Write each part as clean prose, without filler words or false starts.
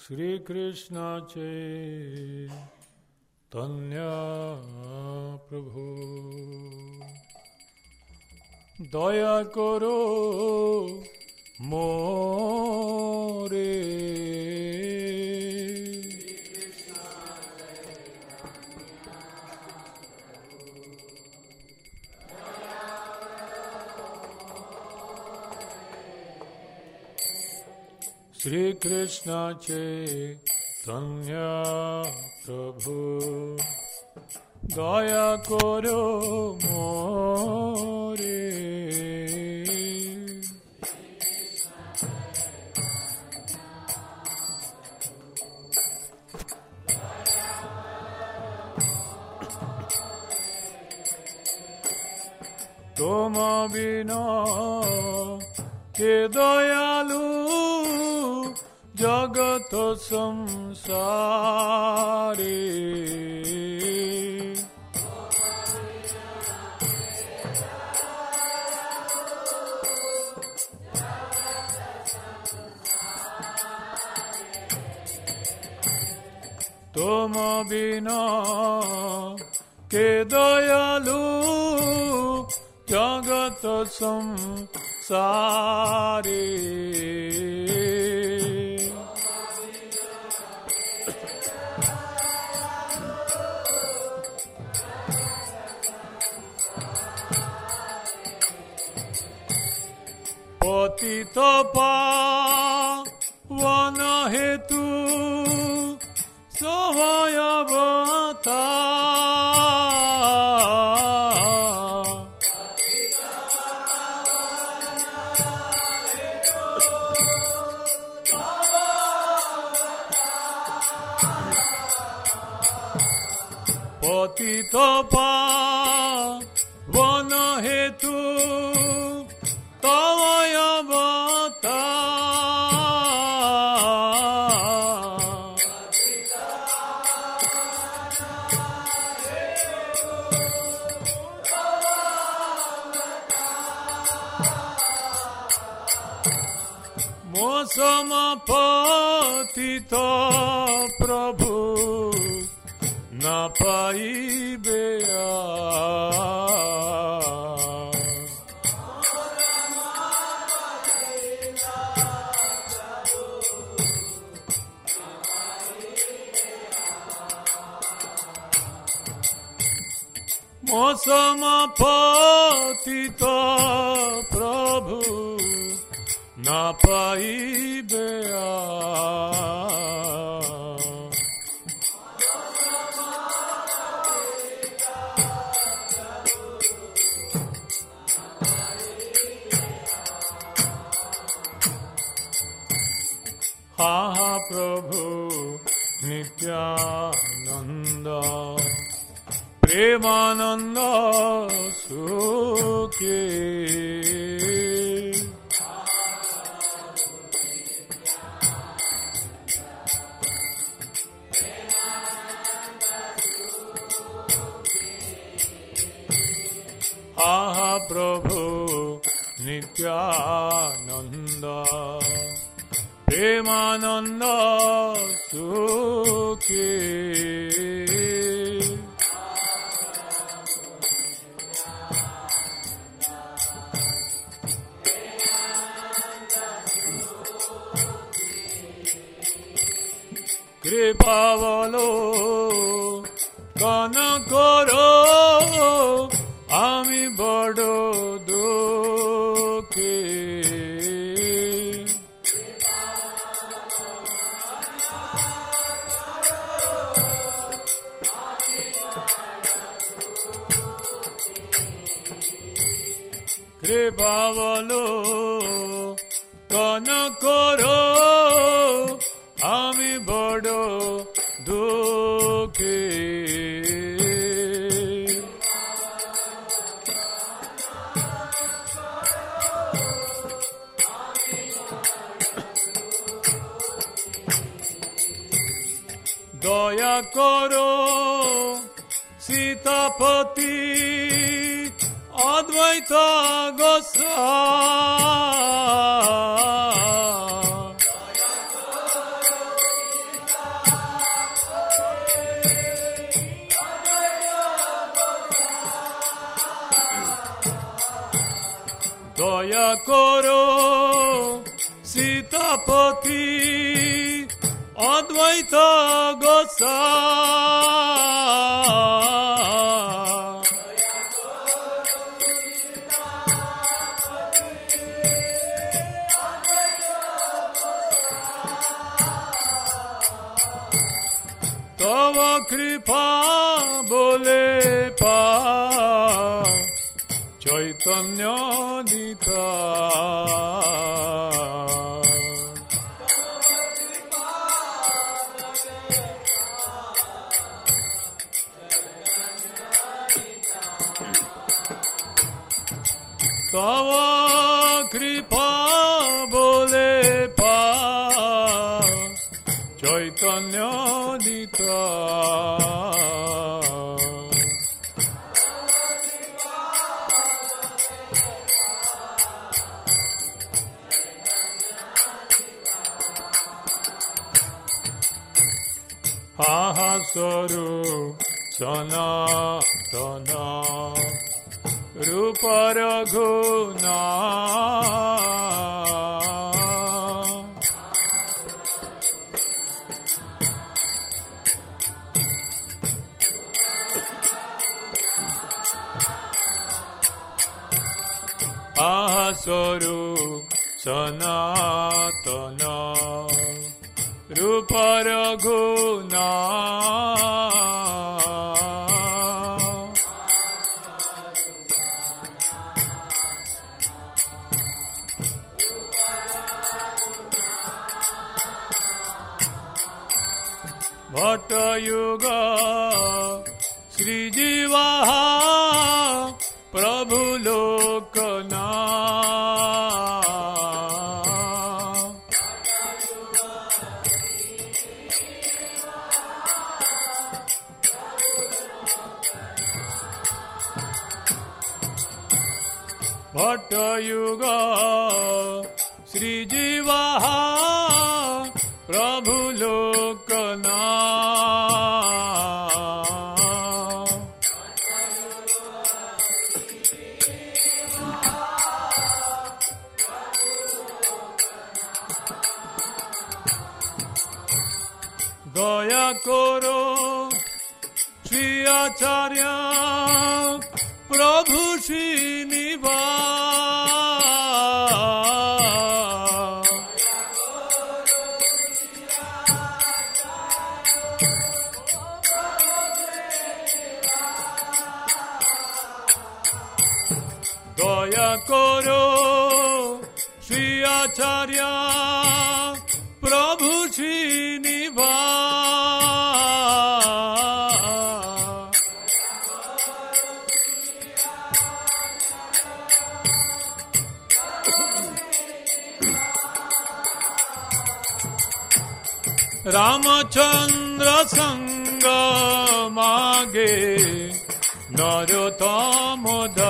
श्री कृष्ण चैतन्य प्रभु दया करो मोरे। श्री कृष्ण चैतन्य प्रभु दया करो मोरे। तुम बिना के दयालु जगत संसारे। तुम बिना के दयालु जगत संसारे। पतित पावन हेतु सहायवता। पतित पावन हेतु तवयवता। मोसम पतित प्रभु न पाइबे मोसम पतित प्रभु न पाइबे। हा प्रभु नित्यानंद प्रेमानंद सुखे। हा प्रभु नित्यानंद प्रेमानंद सुखे। कृपावलो कन करो आमी बड़ो दुखे। कृपावलो कन करो आमी बड़ो दुखे। दया करो सीतापति अद्वैत गोसाई। দয়া করো সীতাপতি অদ্বৈত গোসাই তব কৃপা বলে পা চৈতন্য নিতা তব কৃপা বলে পা চৈতন্য নিতা স্বরূপ সনাতন রূপ রঘুনা স্বরূপ সনাতন রূপ রঘুনা भट्टयुग श्रीजीवा प्रभु लोकना भट्टयुग श्रीजीवा प्रभु लोकना दया करो श्री आचार्य प्रभु श्रीनिवास दया करो श्री आचार्य प्रभु श्रीनिवास रामचंद्र संग मागे नरोत्तम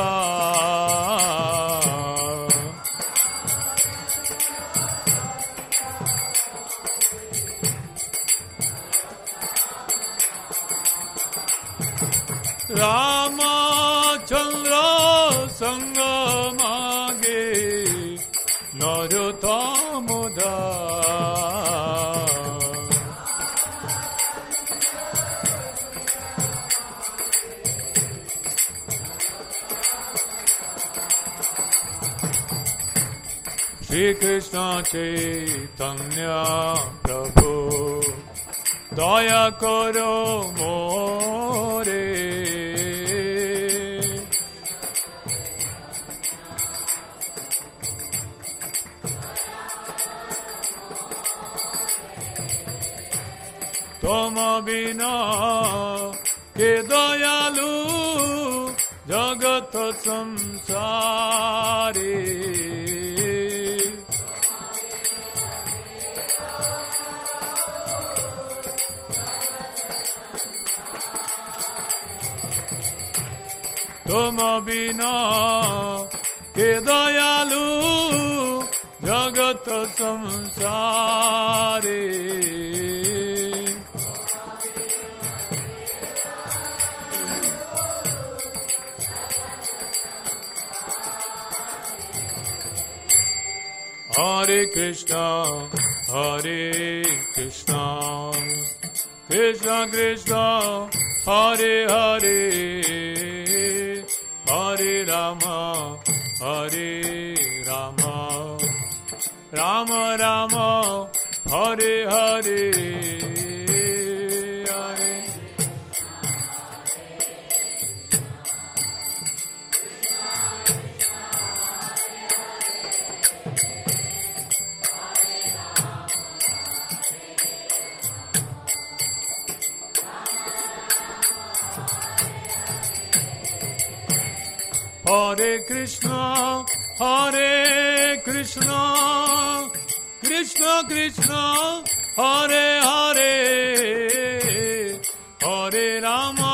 दास रामचंद्र संग मागे नरोत्तम दास श्री कृष्ण चैतन्य प्रभु दया करो मोरे तुम बिना के दयालु जगत संसारी तुम बिना के दयालु जगत संसारी Hare Krishna, Krishna Krishna, Hare Hare, Hare Rama, Rama Rama, Hare Hare, Hare. Hare Krishna, Krishna Krishna, Hare Hare, Hare Rama,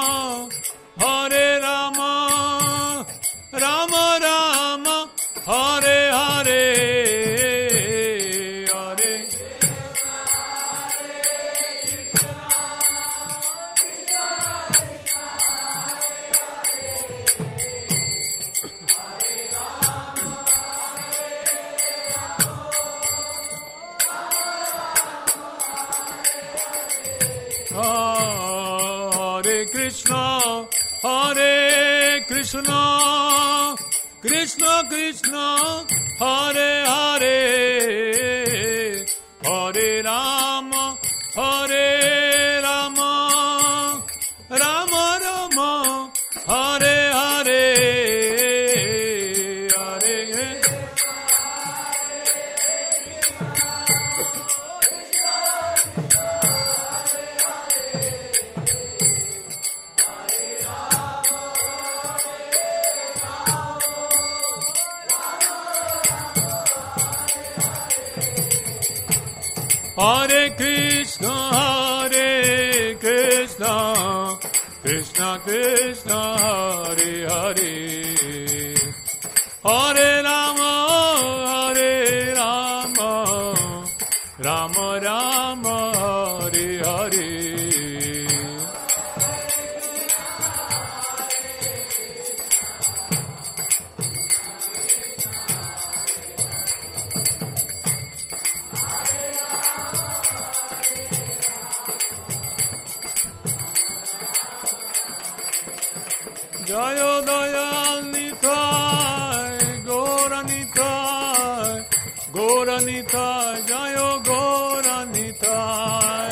Rama Rama, Hare Hare, Hare. Hare Krishna, Krishna Krishna, Hare Hare, Hare Rama, Rama Rama, Hare Hare, Hare. Hare Krishna, Krishna Krishna, Hare Hare, Hare Rama, Rama Rama, Hare Hare. Jayo Dayal Nitai, Gora Nitai, Jayo Gora Nitai.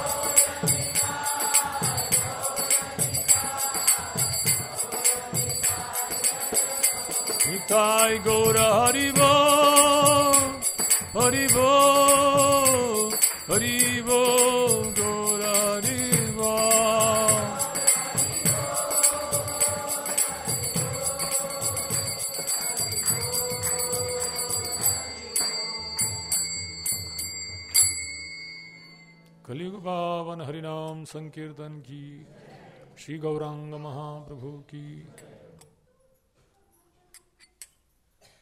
Nitai Gora Haribo, Gora Haribo. कलियुग पावन हरिनाम संकीर्तन की, श्री गौरांग महाप्रभु की।